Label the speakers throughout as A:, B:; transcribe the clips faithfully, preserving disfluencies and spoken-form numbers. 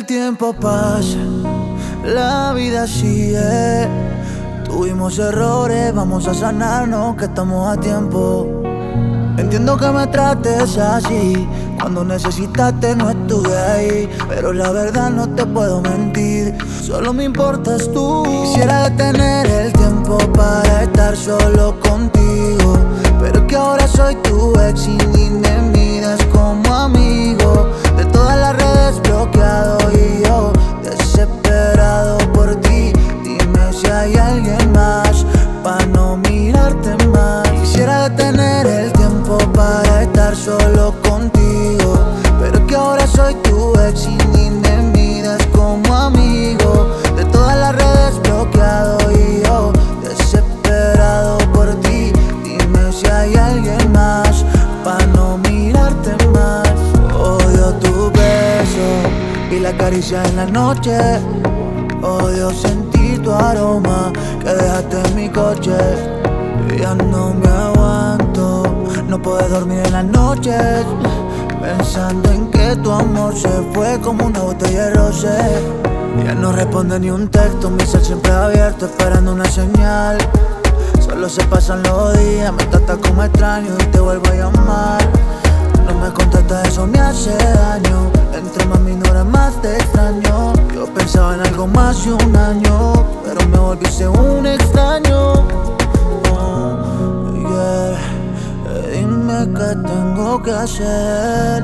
A: el tiempo pasa, la vida sigue. Tuvimos errores, vamos a sanarnos, que estamos a tiempo. Entiendo que me trates así, cuando necesitaste no estuve ahí. Pero la verdad no te puedo mentir, solo me importas tú. Quisiera detener el tiempo para estar solo contigo, pero es que ahora soy tu ex y ni me miras como amigo. De todas las redes bloqueado y yo desesperado por ti. Dime si hay alguien más pa' no mirarte más. Quisiera detener el tiempo para estar solo contigo, pero es que ahora soy tu ex y ni me miras como amigo. De todas las redes bloqueado y yo desesperado por ti. Dime si hay alguien más pa' no mirarte más. Odio tu beso y la caricia en la noche. Odio sentir tu aroma que dejaste en mi coche. Ya no me aguanto, no puedo dormir en las noches, pensando en que tu amor se fue como una botella de rosé. Ya no responde ni un texto, mi cel siempre abierto esperando una señal. Solo se pasan los días, me tratas como extraño y te vuelvo a llamar. No me contestas, eso me hace daño. Entre más me ignoras, más te extraño. Yo pensaba en algo más de un año, pero me volviste un extraño. Oh, yeah. Dime qué tengo que hacer,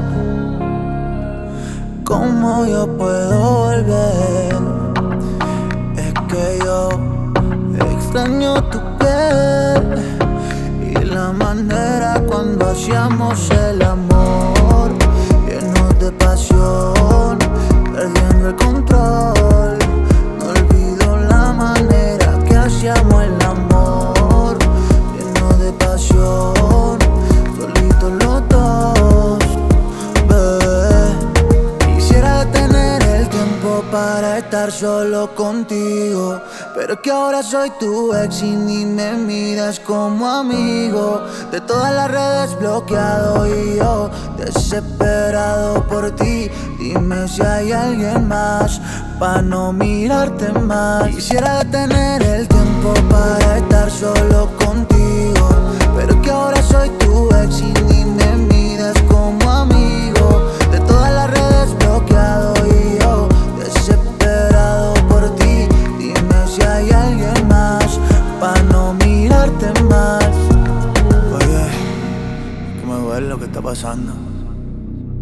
A: cómo yo puedo volver. Es que yo extraño tu piel y la manera cuando hacíamos el amor, llenos de pasión, perdiendo el control. No olvido la manera que hacíamos el amor, llenos de pasión, solitos los dos, bebé. Quisiera detener el tiempo para estar solo contigo, pero es que ahora soy tu ex y ni me miras como amigo. De todas las redes bloqueado y yo desesperado por ti. Dime si hay alguien más pa' no mirarte más. Quisiera detener el tiempo para estar solo contigo, pero es que ahora soy tu ex y ni me miras como amigo. De todas las redes bloqueado y yo desesperado por ti. Dime si hay alguien más pa' no mirarte más. Oye, que me duele lo que está pasando.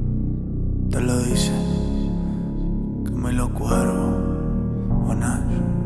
A: Te lo dice Camilo Cuervo, Juanas.